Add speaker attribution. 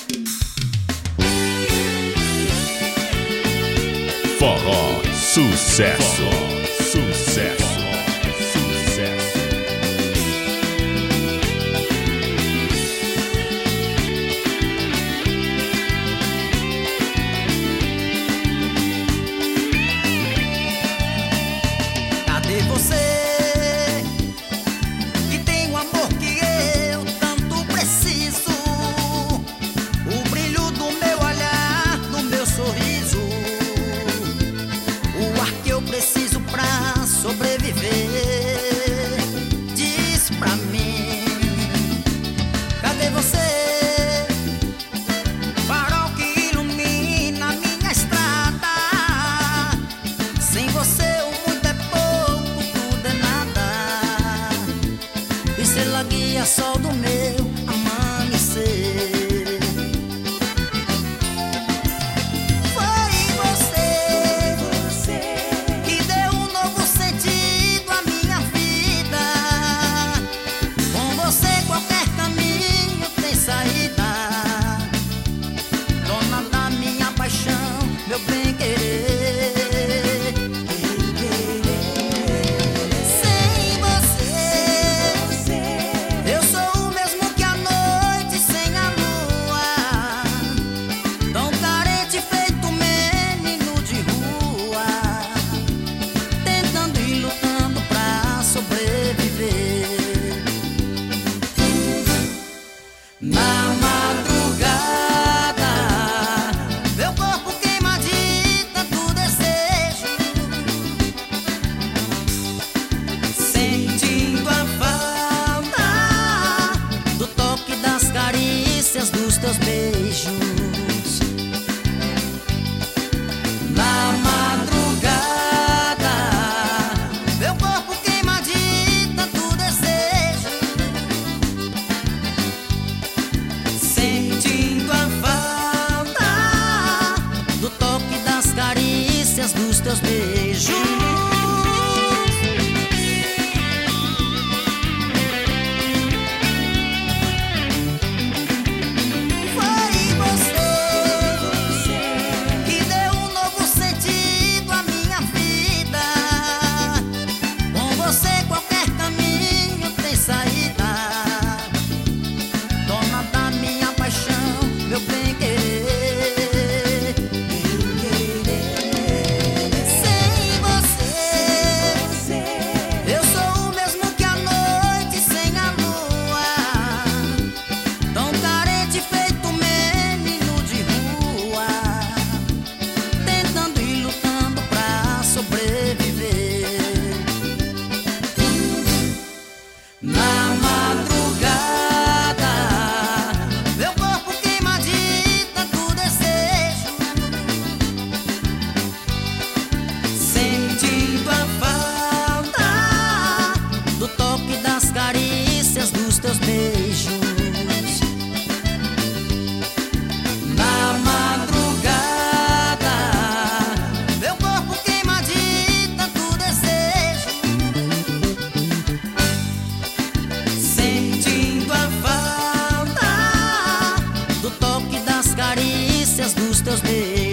Speaker 1: Forró, sucesso, sucesso, sucesso.
Speaker 2: Cadê você que tem o amor que eu tanto preciso? O brilho do meu olhar, do meu sorriso, o ar que eu preciso pra sobreviver. Diz pra mim, cadê você? Farol que ilumina minha estrada. Sem você o mundo é pouco, tudo é nada. Estrela guia, sol do meu amanhecer. Meu bem querer, sem você, eu sou o mesmo que a noite sem a lua, tão carente feito menino de rua, tentando e lutando pra sobreviver. Na madrugada dos teus beijos, na madrugada, meu corpo queima de tanto desejo, sentindo a falta do toque das carícias dos teus beijos. Meu bem querer, sem você, eu sou o mesmo que a noite sem a lua, tão carente feito menino de rua, tentando e lutando pra sobreviver. Na madrugada, carícias dos teus beijos, na madrugada, meu corpo queima de tanto desejo, sentindo a falta do toque das carícias dos teus beijos.